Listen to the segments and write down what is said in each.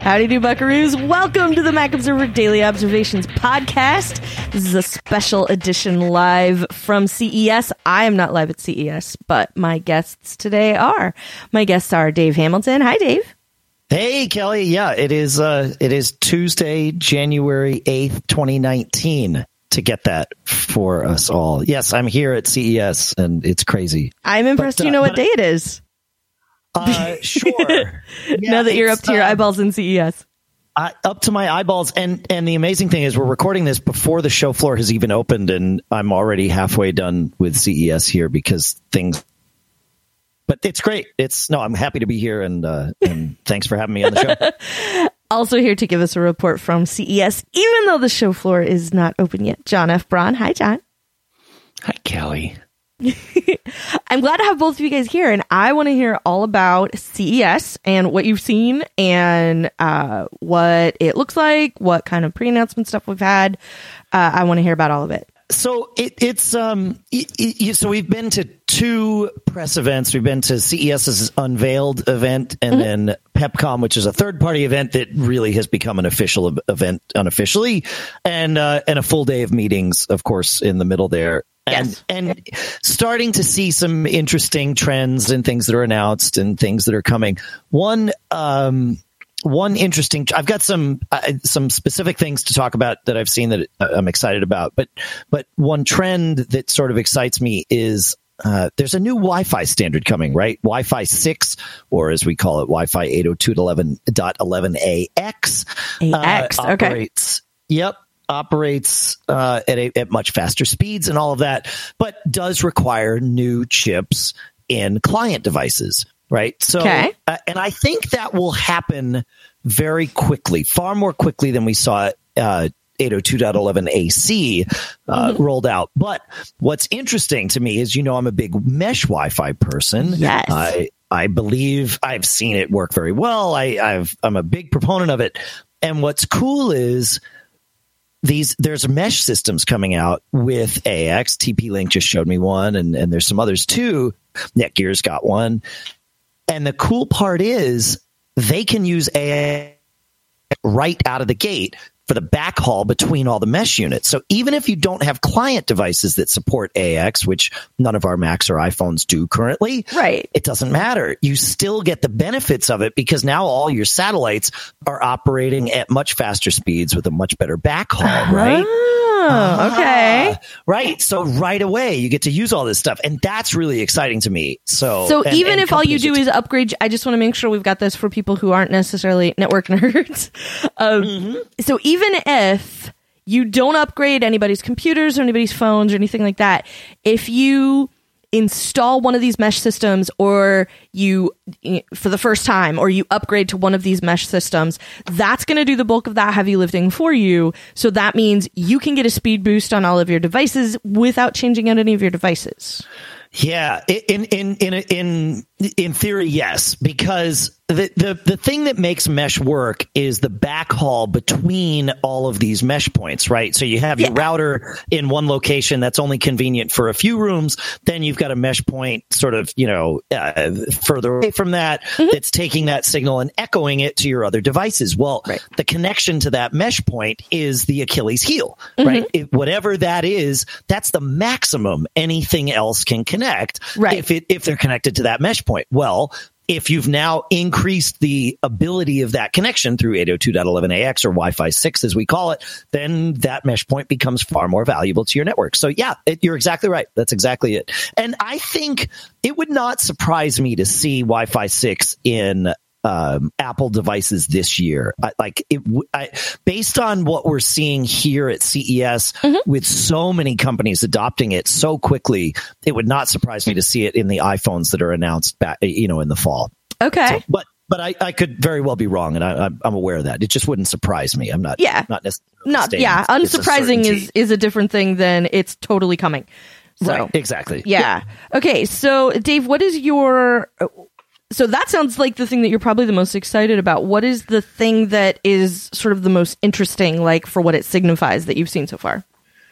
Howdy do, buckaroos. Welcome to the Mac Observer Daily Observations podcast. This is a special edition live from CES. I am not live at CES, but my guests today are. My guests are Dave Hamilton. Hi, Dave. Hey, Kelly. Yeah, it is Tuesday, January 8th, 2019. To get that for us all. Yes, I'm here at CES, and it's crazy. I'm impressed you know what day it is. Sure. Yeah, now that you're up to your eyeballs in CES. Up to my eyeballs. And the amazing thing is we're recording this before the show floor has even opened, and I'm already halfway done with CES here because things... But it's great. I'm happy to be here, and thanks for having me on the show. Also here to give us a report from CES, even though the show floor is not open yet, John F. Braun. Hi, John. Hi, Kelly. I'm glad to have both of you guys here, and I want to hear all about CES and what you've seen and what it looks like, what kind of pre-announcement stuff we've had. I want to hear about all of it. So so we've been to two press events. We've been to CES's Unveiled event and then PepCom, which is a third-party event that really has become an official event unofficially, and a full day of meetings, of course, in the middle there. And starting to see some interesting trends and things that are announced and things that are coming. One interesting, I've got some specific things to talk about that I've seen that I'm excited about. But one trend that sort of excites me is there's a new Wi-Fi standard coming, right? Wi-Fi 6, or as we call it, Wi-Fi 802.11.11ax. Okay. Operates at much faster speeds and all of that, but does require new chips in client devices, right? So, and I think that will happen very quickly, far more quickly than we saw 802.11ac rolled out. But what's interesting to me is, I'm a big mesh Wi-Fi person. Yes. I believe I've seen it work very well. I'm a big proponent of it. And what's cool is there's mesh systems coming out with AX. TP-Link just showed me one, and there's some others too. Netgear's got one. And the cool part is they can use AX right out of the gate for the backhaul between all the mesh units. So even if you don't have client devices that support AX, which none of our Macs or iPhones do currently, right, it doesn't matter. You still get the benefits of it because now all your satellites are operating at much faster speeds with a much better backhaul, right? Oh, okay. Right. So right away you get to use all this stuff. And that's really exciting to me. So even if all you do is upgrade, I just want to make sure we've got this for people who aren't necessarily network nerds. So even if you don't upgrade anybody's computers or anybody's phones or anything like that, if you install one of these mesh systems, or you, for the first time, or you upgrade to one of these mesh systems, that's going to do the bulk of that heavy lifting for you. So that means you can get a speed boost on all of your devices without changing out any of your devices. Yeah, in theory, yes, because the thing that makes mesh work is the backhaul between all of these mesh points, right? So you have your router in one location that's only convenient for a few rooms. Then you've got a mesh point sort of, further away from that, that's taking that signal and echoing it to your other devices. Well, the connection to that mesh point is the Achilles heel, right? Whatever that is, that's the maximum anything else can connect. Right. If they're connected to that mesh point. Well, if you've now increased the ability of that connection through 802.11ax or Wi-Fi 6, as we call it, then that mesh point becomes far more valuable to your network. So yeah, you're exactly right. That's exactly it. And I think it would not surprise me to see Wi-Fi 6 in Apple devices this year. Based on what we're seeing here at CES with so many companies adopting it so quickly, it would not surprise me to see it in the iPhones that are announced back, in the fall. Okay. So, but I could very well be wrong, and I'm aware of that. It just wouldn't surprise me. I'm not. Yeah. Not necessarily. Unsurprising is a different thing than it's totally coming. So, right. Exactly. Yeah. Okay. So, Dave, what is your? So that sounds like the thing that you're probably the most excited about. What is the thing that is sort of the most interesting, like, for what it signifies that you've seen so far?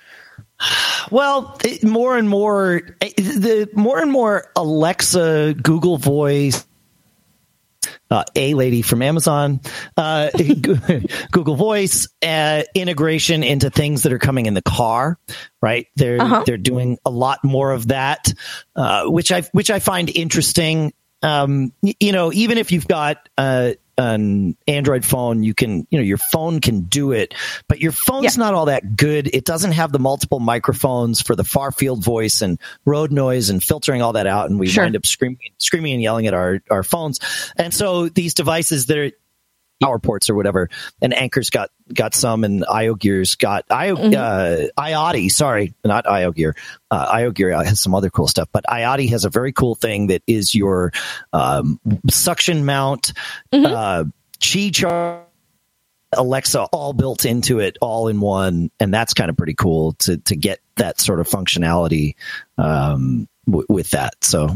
Well, more and more Alexa, Google Voice, A Lady from Amazon, Google Voice, integration into things that are coming in the car, right? They're doing a lot more of that, which I find interesting. Even if you've got an Android phone, your phone can do it, but your phone's not all that good. It doesn't have the multiple microphones for the far field voice and road noise and filtering all that out. And we wind up screaming and yelling at our phones. And so these devices that are power ports or whatever, and Anker's got some, and IoGear's got IoT, sorry, not IoGear. IoGear has some other cool stuff, but IoT has a very cool thing that is your suction mount, Qi charge, Alexa, all built into it, all in one, and that's kind of pretty cool to get that sort of functionality with that. So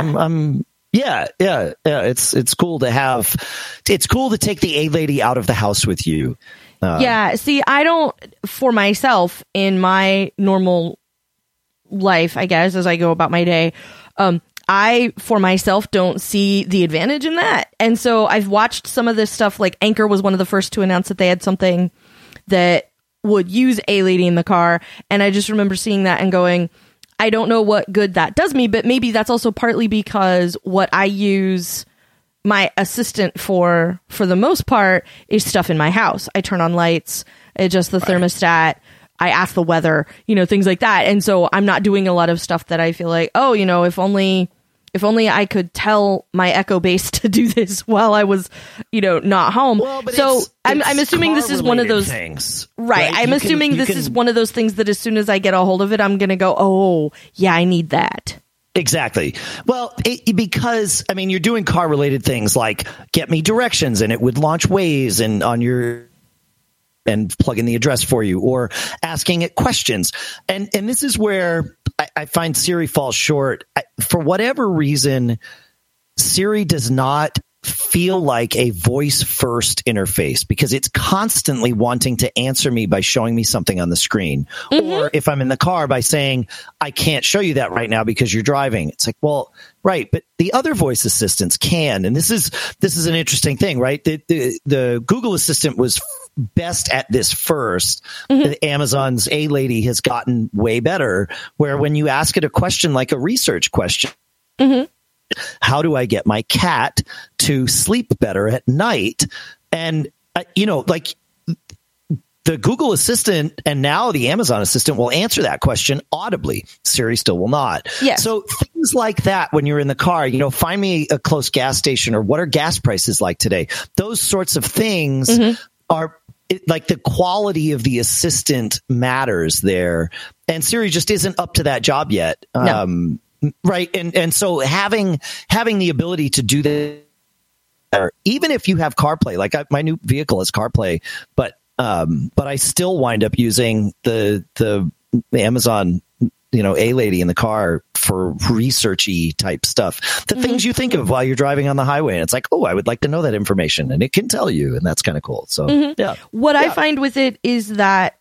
it's cool to have. It's cool to take the A Lady out of the house with you. See, I don't, for myself in my normal life, I guess, as I go about my day, I, for myself, don't see the advantage in that. And so I've watched some of this stuff, like Anker was one of the first to announce that they had something that would use A Lady in the car. And I just remember seeing that and going, I don't know what good that does me, but maybe that's also partly because what I use my assistant for the most part, is stuff in my house. I turn on lights, adjust the thermostat, I ask the weather, things like that. And so I'm not doing a lot of stuff that I feel like, if only I could tell my Echo Base to do this while I was, not home. Well, so I'm assuming this is one of those things, right? I'm assuming this is one of those things that as soon as I get a hold of it, I'm going to go, oh yeah, I need that. Exactly. Well, because you're doing car related things like get me directions, and it would launch Waze and plug in the address for you, or asking it questions. And this is where I find Siri falls short. For whatever reason, Siri does not feel like a voice first interface, because it's constantly wanting to answer me by showing me something on the screen. Or if I'm in the car, by saying, I can't show you that right now because you're driving. It's like, well, right. But the other voice assistants can. And this is an interesting thing, right? The Google Assistant was best at this first. Amazon's A Lady has gotten way better, where when you ask it a question like a research question, how do I get my cat to sleep better at night? And, like the Google Assistant and now the Amazon Assistant will answer that question audibly. Siri still will not. Yes. So things like that, when you're in the car, find me a close gas station, or what are gas prices like today? Those sorts of things are like the quality of the assistant matters there. And Siri just isn't up to that job yet. No. Right. And so having the ability to do that, even if you have CarPlay, like my new vehicle has CarPlay, but I still wind up using the Amazon, A Lady in the car for researchy type stuff, the things you think of while you're driving on the highway. And it's like, oh, I would like to know that information, and it can tell you, and that's kind of cool. So what I find with it is that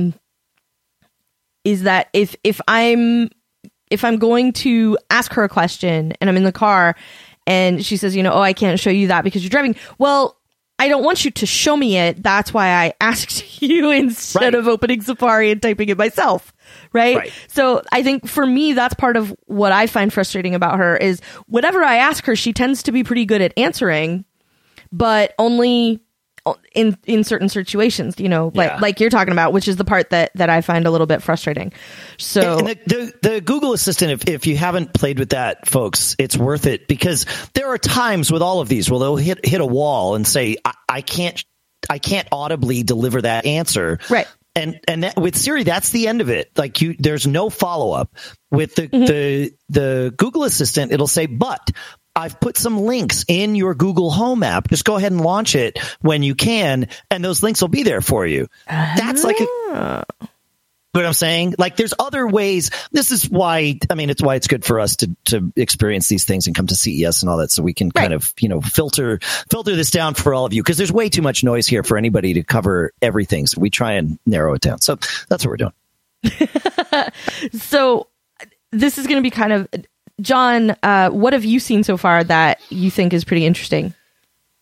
if I'm going to ask her a question and I'm in the car and she says, I can't show you that because you're driving. Well, I don't want you to show me it. That's why I asked you instead of opening Safari and typing it myself. Right? So I think for me, that's part of what I find frustrating about her is whatever I ask her, she tends to be pretty good at answering, but only in certain situations, like you're talking about, which is the part that I find a little bit frustrating. So and the Google Assistant, if you haven't played with that, folks, it's worth it, because there are times with all of these where they'll hit a wall and say, I can't audibly deliver that answer. Right. And that, with Siri, that's the end of it. Like there's no follow up. With the Google Assistant, it'll say, but I've put some links in your Google Home app. Just go ahead and launch it when you can, and those links will be there for you. That's like what I'm saying? Like, there's other ways. This is why, it's why it's good for us to experience these things and come to CES and all that, so we can kind of, filter this down for all of you, because there's way too much noise here for anybody to cover everything. So we try and narrow it down. So that's what we're doing. So this is going to be kind of, John, what have you seen so far that you think is pretty interesting?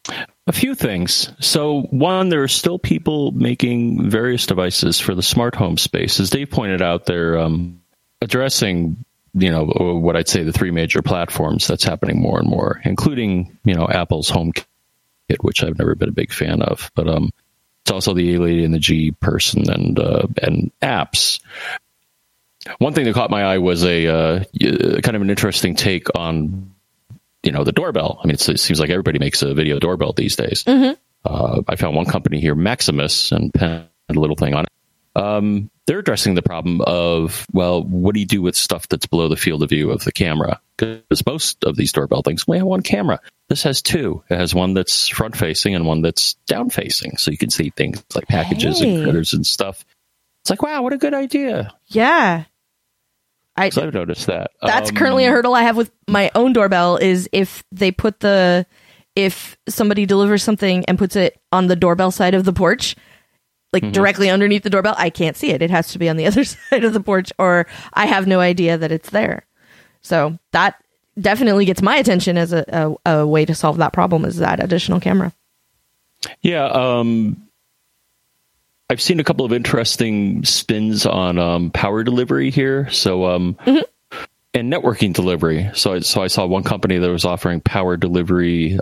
A few things. So, one, there are still people making various devices for the smart home space. As Dave pointed out, they're addressing, what I'd say the three major platforms that's happening more and more, including, Apple's HomeKit, which I've never been a big fan of. But it's also the A Lady and the G person and apps. One thing that caught my eye was a kind of an interesting take on the doorbell. I mean, it seems like everybody makes a video doorbell these days. Mm-hmm. I found one company here, Maximus, and had a little thing on it. They're addressing the problem of, well, what do you do with stuff that's below the field of view of the camera? Because most of these doorbell things only have one camera. This has two. It has one that's front-facing and one that's down-facing. So you can see things like packages and critters and stuff. It's like, wow, what a good idea. Yeah. So I've noticed that. That's currently a hurdle I have with my own doorbell is if somebody delivers something and puts it on the doorbell side of the porch, like directly underneath the doorbell, I can't see it. It has to be on the other side of the porch or I have no idea that it's there. So that definitely gets my attention as a way to solve that problem is that additional camera. Yeah. I've seen a couple of interesting spins on power delivery here. So, and networking delivery. So I saw one company that was offering power delivery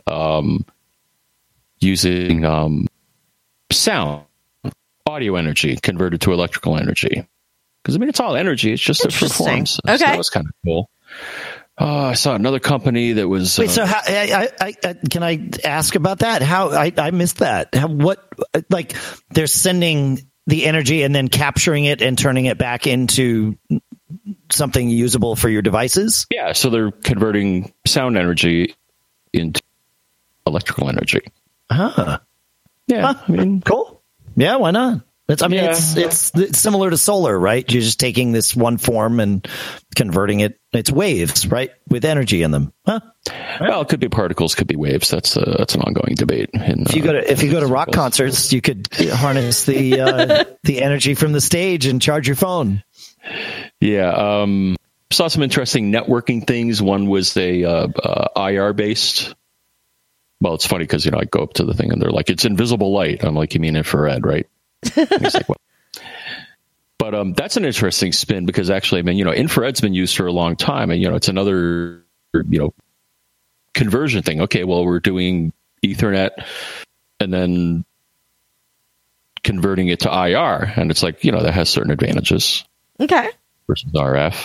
using sound, audio energy converted to electrical energy. Because, I mean, it's all energy. It's just different forms. Okay. So that was kind of cool. I saw another company that was. Wait, so how, can I ask about that? How I missed that? Like they're sending the energy and then capturing it and turning it back into something usable for your devices? Yeah, so they're converting sound energy into electrical energy. Huh. Yeah, I mean, cool. Yeah, why not? It's similar to solar, right? You're just taking this one form and converting it. It's waves, right, with energy in them. Huh? Well, it could be particles, could be waves. That's an ongoing debate. If you go to rock concerts, you could harness the energy from the stage and charge your phone. Yeah, saw some interesting networking things. One was a IR based. Well, it's funny because I go up to the thing and they're like, "It's invisible light." I'm like, "You mean infrared, right?" Like, well. But that's an interesting spin because actually, I mean, infrared's been used for a long time, and it's another conversion thing. Okay, well, we're doing Ethernet and then converting it to IR, and it's like that has certain advantages. Okay. Versus RF.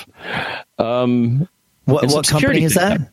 What company is that?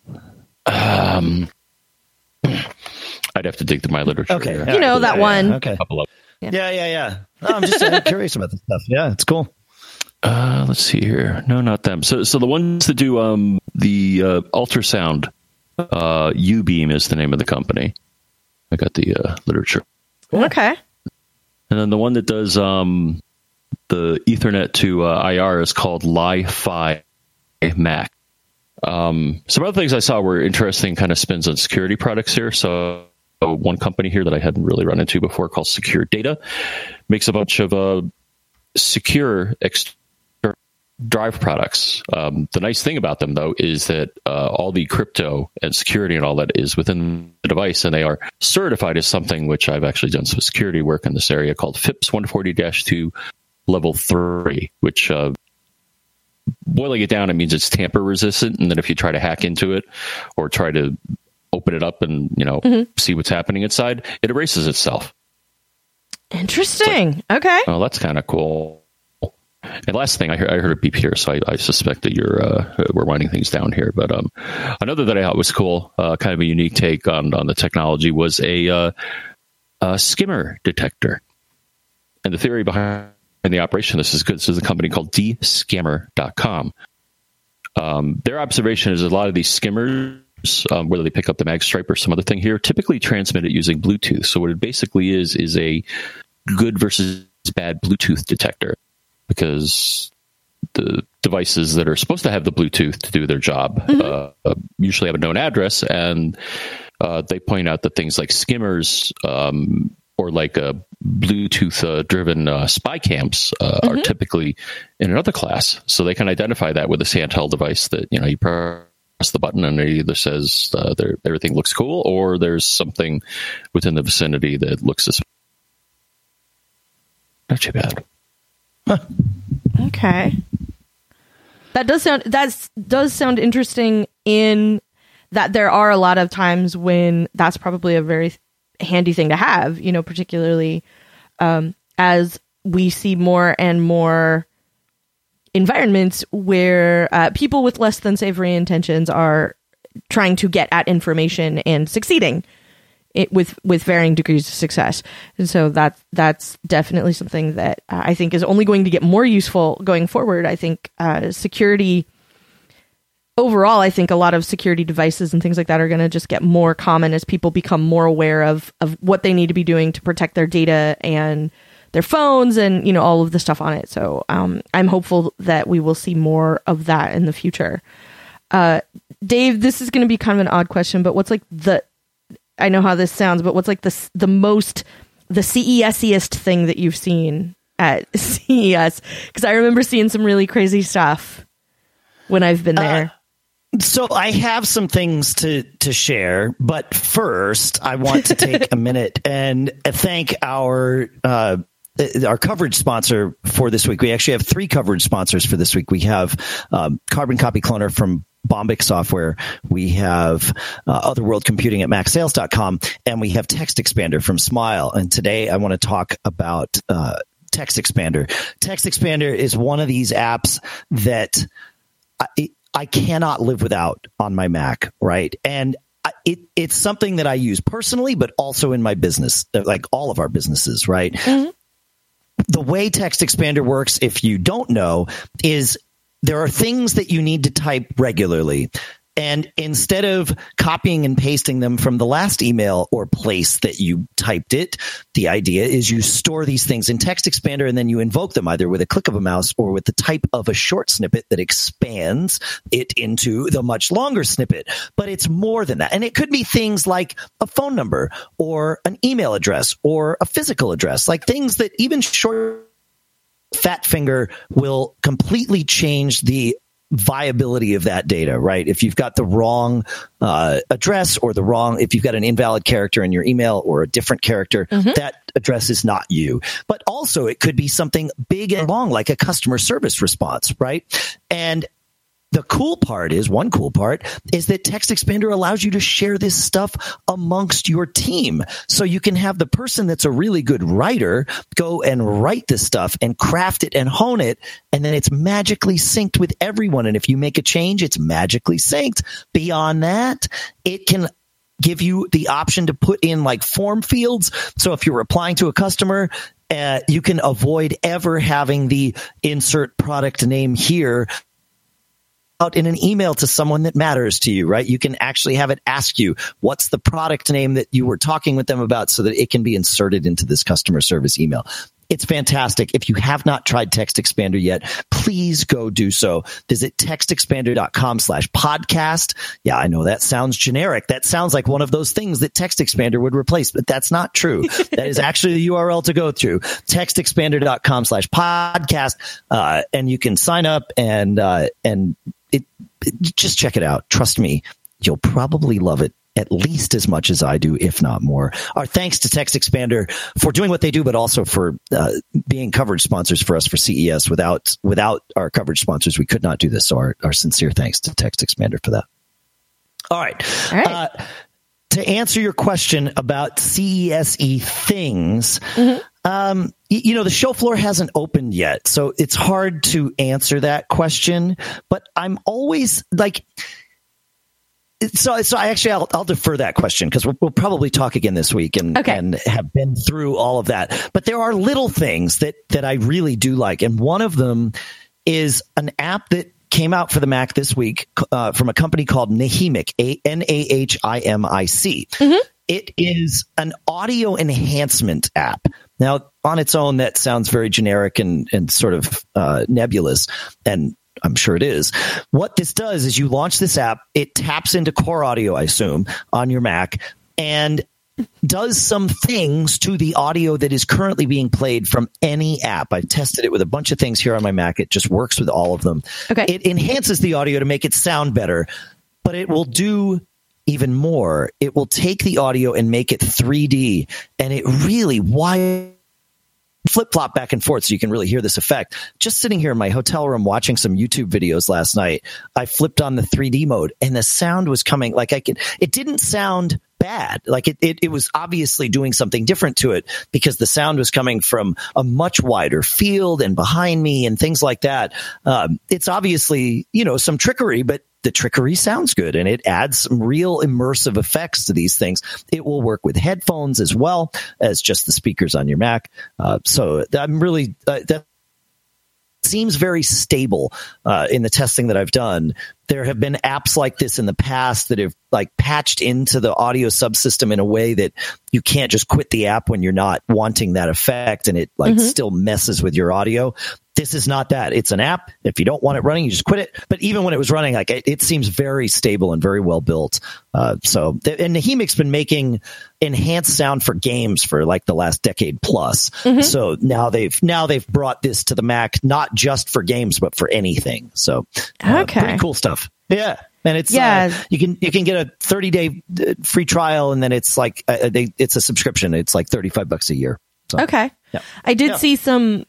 I'd have to dig through my literature. Okay, that one. Okay. Yeah. No, I'm just curious about this stuff. Yeah, it's cool. Let's see here. No, not them. So the ones that do the ultrasound, U-Beam is the name of the company. I got the literature. Okay. And then the one that does the Ethernet to IR is called Li-Fi Mac. Some other things I saw were interesting kind of spins on security products here. So one company here that I hadn't really run into before called Secure Data makes a bunch of secure drive products. The nice thing about them, though, is that all the crypto and security and all that is within the device, and they are certified as something which I've actually done some security work in this area called FIPS 140-2 Level 3, which boiling it down, it means it's tamper resistant, and then if you try to hack into it or try to open it up and see what's happening inside, it erases itself. Interesting. Okay. Oh, that's kind of cool. And last thing, I heard a beep here, so I suspect that we're winding things down here. But another that I thought was cool, kind of a unique take on the technology, was a skimmer detector. And the theory behind the operation of this is good. This is a company called dscammer.com. Their observation is a lot of these skimmers, whether they pick up the mag stripe or some other thing here, typically transmit it using Bluetooth. So what it basically is a good versus bad Bluetooth detector, because the devices that are supposed to have the Bluetooth to do their job usually have a known address, and they point out that things like skimmers or like Bluetooth-driven spy cams are typically in another class. So they can identify that with this handheld device that you press press the button and it either says everything looks cool, or there's something within the vicinity that looks suspicious. Not too bad. Huh. Okay. That does sound interesting, in that there are a lot of times when that's probably a very handy thing to have, particularly as we see more and more environments where people with less than savory intentions are trying to get at information and succeeding with varying degrees of success. And so that's definitely something that I think is only going to get more useful going forward. I think security overall, I think a lot of security devices and things like that are going to just get more common as people become more aware of what they need to be doing to protect their data and their phones and, all of the stuff on it. So I'm hopeful that we will see more of that in the future. Dave, this is going to be kind of an odd question, but what's like I know how this sounds, but what's like the CES-iest thing that you've seen at CES? Because I remember seeing some really crazy stuff when I've been there. So I have some things to share, but first I want to take a minute and thank our coverage sponsor for this week. We actually have 3 coverage sponsors for this week. We have Carbon Copy Cloner from Bombyx Software. We have Otherworld Computing at MacSales.com, and we have Text Expander from Smile. And today I want to talk about Text Expander. Text Expander is one of these apps that I cannot live without on my Mac, right? And it's something that I use personally, but also in my business, like all of our businesses, right? Mm-hmm. The way Text Expander works, if you don't know, is there are things that you need to type regularly. And instead of copying and pasting them from the last email or place that you typed it, the idea is you store these things in Text Expander and then you invoke them either with a click of a mouse or with the type of a short snippet that expands it into the much longer snippet. But it's more than that. And it could be things like a phone number or an email address or a physical address, like things that even short fat finger will completely change the viability of that data, right? If you've got the wrong address or if you've got an invalid character in your email or a different character, that address is not you. But also it could be something big and long, like a customer service response, right? And one cool part is that Text Expander allows you to share this stuff amongst your team. So you can have the person that's a really good writer go and write this stuff and craft it and hone it, and then it's magically synced with everyone. And if you make a change, it's magically synced. Beyond that, it can give you the option to put in like form fields. So if you're replying to a customer, you can avoid ever having the insert product name here out in an email to someone that matters to you, right? You can actually have it ask you, what's the product name that you were talking with them about, so that it can be inserted into this customer service email. It's fantastic. If you have not tried Text Expander yet, please go do so. Visit textexpander.com/podcast. Yeah, I know that sounds generic. That sounds like one of those things that Text Expander would replace, but that's not true. That is actually the URL to go through. textexpander.com/podcast. And you can sign up and just check it out. Trust me, you'll probably love it at least as much as I do, if not more. Our thanks to Text Expander for doing what they do, but also for being coverage sponsors for us for CES. Without our coverage sponsors, we could not do this. So our sincere thanks to Text Expander for that. All right. To answer your question about CES-y things, the show floor hasn't opened yet, so it's hard to answer that question. But I'm always like, so I'll defer that question because we'll probably talk again this week and have been through all of that. But there are little things that I really do like, and one of them is an app that came out for the Mac this week from a company called Nahimic, Nahimic. It is an audio enhancement app. Now, on its own, that sounds very generic and sort of nebulous, and I'm sure it is. What this does is you launch this app, it taps into Core Audio, I assume, on your Mac, and does some things to the audio that is currently being played from any app. I've tested it with a bunch of things here on my Mac. It just works with all of them. Okay. It enhances the audio to make it sound better. but it will do even more. It will take the audio and make it 3D, and it really flip-flop back and forth so you can really hear this effect. Just sitting here in my hotel room watching some YouTube videos last night, I flipped on the 3D mode, and the sound was coming it didn't sound bad. Like it was obviously doing something different to it because the sound was coming from a much wider field and behind me and things like that. It's obviously, some trickery, but the trickery sounds good and it adds some real immersive effects to these things. It will work with headphones as well as just the speakers on your Mac. So I'm really, that seems very stable in the testing that I've done. There have been apps like this in the past that have patched into the audio subsystem in a way that you can't just quit the app when you're not wanting that effect, and it still messes with your audio. This is not that. It's an app. If you don't want it running, you just quit it. But even when it was running, it seems very stable and very well built. And Nahimic's been making enhanced sound for games for the last decade plus. So now they've brought this to the Mac, not just for games, but for anything. So pretty cool stuff. Yeah. And it's you can get a 30-day free trial, and then it's it's a subscription. It's $35 a year. So, okay. Yeah. I did see some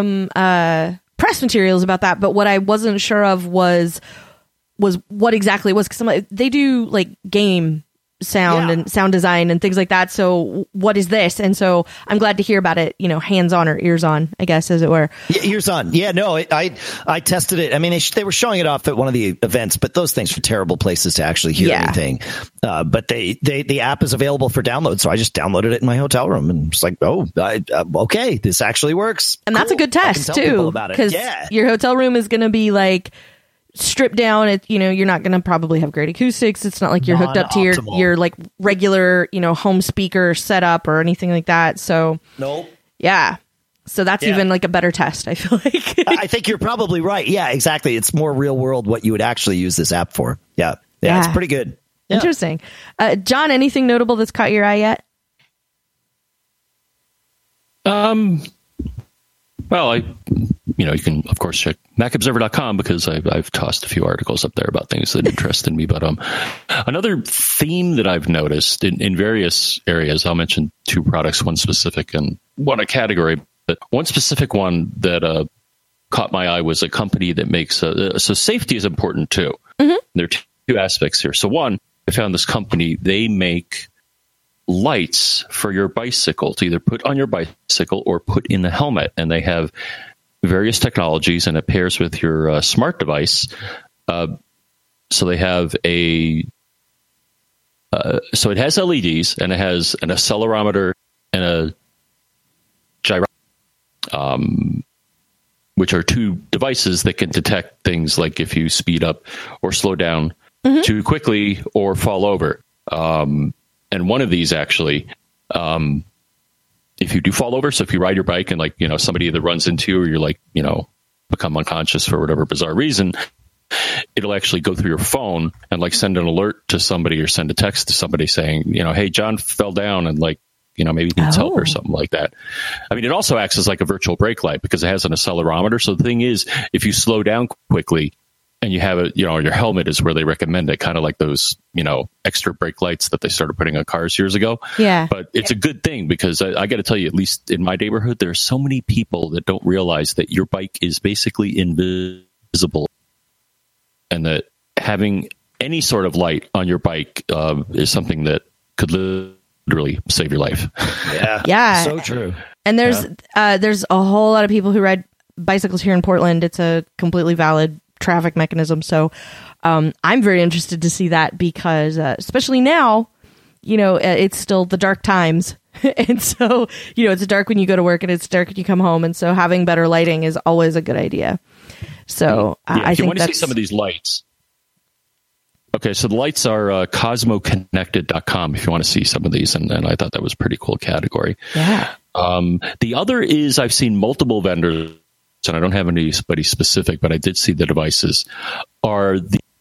press materials about that, but what I wasn't sure of was what exactly it was, because they do game sound and sound design and things like that. So what is this? And so I'm glad to hear about it, hands on or ears on, I guess, as it were. Yeah, ears on. Yeah, no, I tested it. I mean, they were showing it off at one of the events, but those things are terrible places to actually hear anything. But the app is available for download. So I just downloaded it in my hotel room and just okay, this actually works. And that's a good test too, because your hotel room is going to be stripped down. You're not going to probably have great acoustics. It's not like you're hooked up to your regular, home speaker setup or anything like that. So nope. Yeah. So that's even a better test, I feel like. I think you're probably right. Yeah, exactly. It's more real world what you would actually use this app for. Yeah. It's pretty good. Yeah. Interesting. John, anything notable that's caught your eye yet? Well, you can, of course, check MacObserver.com because I've tossed a few articles up there about things that interested me. But another theme that I've noticed in various areas, I'll mention two products, one specific and one a category. But one specific one that caught my eye was a company that makes so safety is important too. There are two aspects here. So one, I found this company, they make lights for your bicycle to either put on your bicycle or put in the helmet, and they have various technologies, and it pairs with your smart device. So they have so it has LEDs, and it has an accelerometer and a gyrometer, which are two devices that can detect things like if you speed up or slow down too quickly or fall over. And one of these actually, if you do fall over, so if you ride your bike and somebody either runs into you or you're become unconscious for whatever bizarre reason, it'll actually go through your phone and send an alert to somebody or send a text to somebody saying, hey, John fell down and maybe he needs help or something like that. I mean, it also acts as a virtual brake light because it has an accelerometer. So the thing is, if you slow down quickly, and you have it, your helmet is where they recommend it, kind of like those, extra brake lights that they started putting on cars years ago. Yeah. But it's a good thing because I got to tell you, at least in my neighborhood, there are so many people that don't realize that your bike is basically invisible, and that having any sort of light on your bike is something that could literally save your life. Yeah. Yeah. So true. And there's a whole lot of people who ride bicycles here in Portland. It's a completely valid traffic mechanism. So I'm very interested to see that because especially now, it's still the dark times. And so, it's dark when you go to work and it's dark when you come home. And so having better lighting is always a good idea. So I think if you want to see some of these lights. Okay, so the lights are cosmoconnected.com if you want to see some of these. And I thought that was a pretty cool category. Yeah. The other is I've seen multiple vendors, and I don't have anybody specific, but I did see the devices are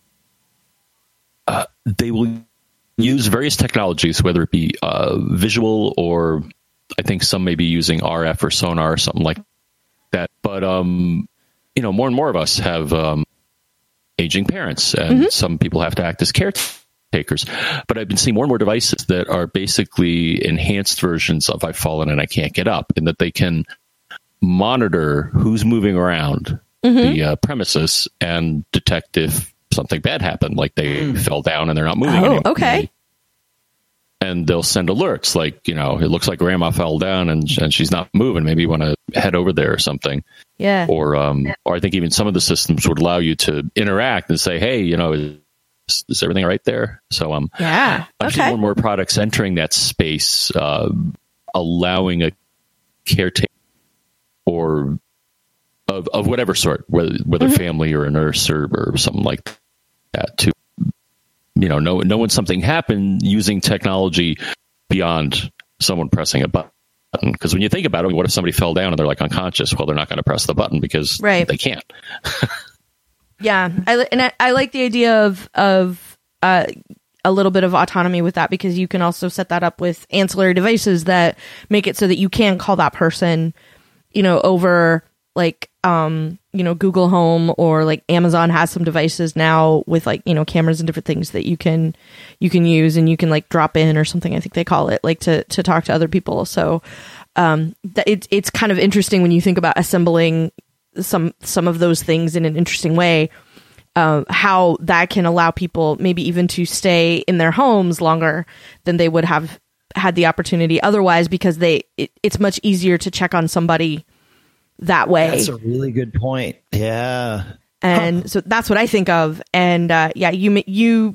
they will use various technologies, whether it be visual or I think some may be using RF or sonar or something like that. But more and more of us have aging parents, and some people have to act as caretakers. But I've been seeing more and more devices that are basically enhanced versions of I've fallen and I can't get up, in that they can monitor who's moving around the premises and detect if something bad happened, like they fell down and they're not moving anymore. Okay. And they'll send alerts like, it looks like grandma fell down and she's not moving. Maybe you want to head over there or something. Yeah. Or I think even some of the systems would allow you to interact and say, hey, is everything right there? So yeah. I'm seeing more and more products entering that space, allowing a caretaker or of whatever sort, whether family or a nurse or something like that, to know when something happened using technology beyond someone pressing a button. Because when you think about it, what if somebody fell down and they're like unconscious? Well, they're not going to press the button because they can't. Yeah, I like the idea of a little bit of autonomy with that, because you can also set that up with ancillary devices that make it so that you can call that person, over like Google Home, or like Amazon has some devices now with like cameras and different things that you can use, and you can like drop in or something, I think they call it, like to talk to other people. So it's kind of interesting when you think about assembling some of those things in an interesting way, how that can allow people maybe even to stay in their homes longer than they would have had the opportunity otherwise, because it's much easier to check on somebody that way. That's a really good point. Yeah. And so that's what I think of. And you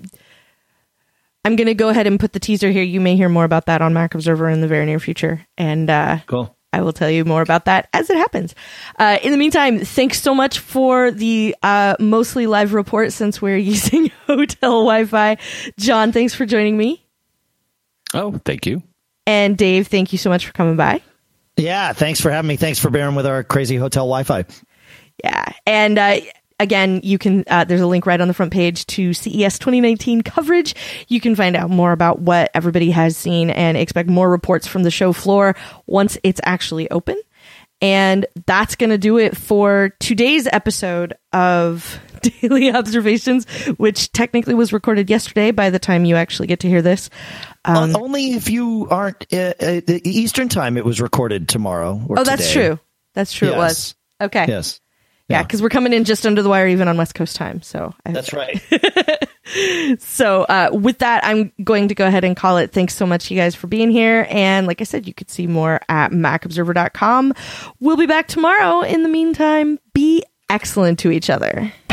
I'm going to go ahead and put the teaser here. You may hear more about that on Mac Observer in the very near future. And cool. I will tell you more about that as it happens. In the meantime, thanks so much for the mostly live report, since we're using hotel Wi-Fi. John, thanks for joining me. Oh, thank you. And Dave, thank you so much for coming by. Yeah, thanks for having me. Thanks for bearing with our crazy hotel Wi-Fi. Yeah, and again, you can. There's a link right on the front page to CES 2019 coverage. You can find out more about what everybody has seen and expect more reports from the show floor once it's actually open. And that's going to do it for today's episode of Daily Observations, which technically was recorded yesterday by the time you actually get to hear this. Only if you aren't Eastern time, it was recorded tomorrow. Or today. That's true. That's true. Yes. It was. Okay. Yes. Yeah, because we're coming in just under the wire, even on West Coast time. So that's right. So with that, I'm going to go ahead and call it. Thanks so much, you guys, for being here. And like I said, you could see more at macobserver.com. We'll be back tomorrow. In the meantime, be excellent to each other.